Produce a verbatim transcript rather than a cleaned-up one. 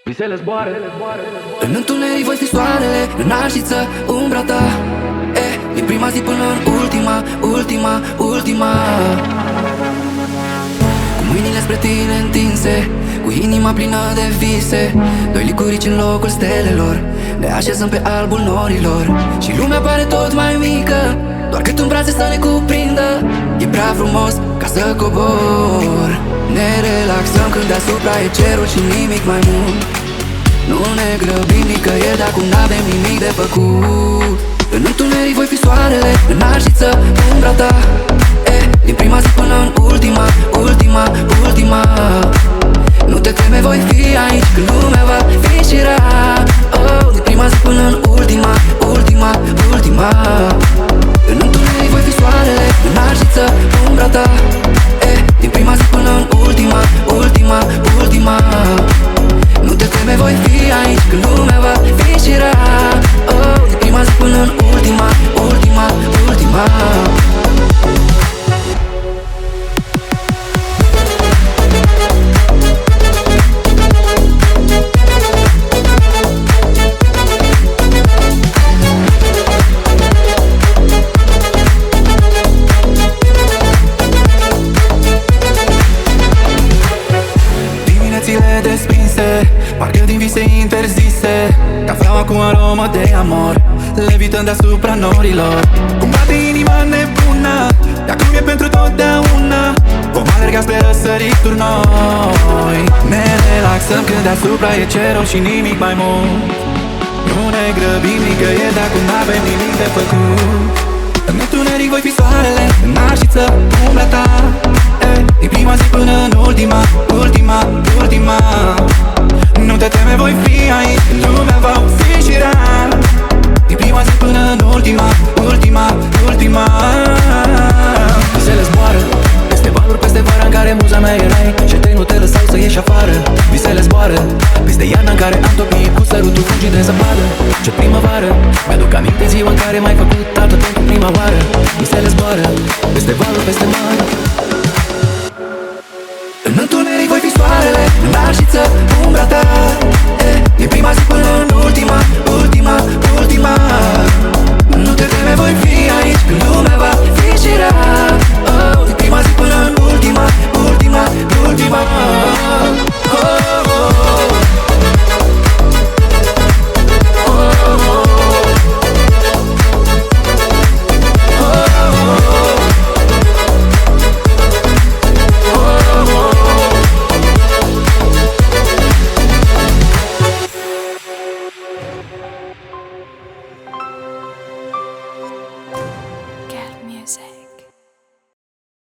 Visele zboară. În întuneric voi fi soarele, în arșiță, umbra ta. Eh, din prima zi până în ultima, ultima, ultima. Cu mâinile spre tine întinse, cu inima plină de vise. Doi licurici în locul stelelor, ne așezăm pe albul norilor. Și lumea pare tot mai mică, doar cât în brațe să ne cuprindă. E prea frumos ca să cobor. Ne relaxăm când deasupra e cerul și nimic mai mult. Nu ne grăbim nicăieri, dar acum n-avem nimic de făcut. În întuneric voi fi soarele, în arșiță, umbra ta. Eh, din prima zi până în ultima, ultima, ultima. Nu te teme, voi fi aici când lumea va fi și rea. Oh, din prima zi până în ultima, ultima, ultima. În întuneric voi fi soarele, în arșiță, umbra ta. Eh, din prima zi până în ultima, ultima, ultima. Nu te teme, voi fi aici când lumea va fi și rea. Oh, din prima zi până în ultima, ultima, ultima. Desprinse, parcă din vise interzise, ca flaua cu aromă de amor, levitând deasupra norilor. Cum bate inima nebună, de acum e pentru totdeauna. Vom alerga spre răsărituri noi. Ne relaxăm când deasupra e cerul și nimic mai mult. Nu ne grăbim nicăieri, de acum n-avem nimic de făcut. În întuneric voi fi soarele, în arșiță, umbra ta. Eh, din prima zi până în ultima, ultima, ultima. Nu te teme, voi fi aici când lumea va fi și rea. Din prima zi până în ultima, ultima, ultima. Visele zboară peste valuri, peste vara în care muza mea erai și te nu te lăsau să ieși afară. Visele zboară peste iarna în care am topit cu sărutul fugit de zăpadă. Ce primăvară, mi-aduc aminte ziua în care m-ai făcut tată pentru prima oară. Visele zboară peste valuri, peste mare.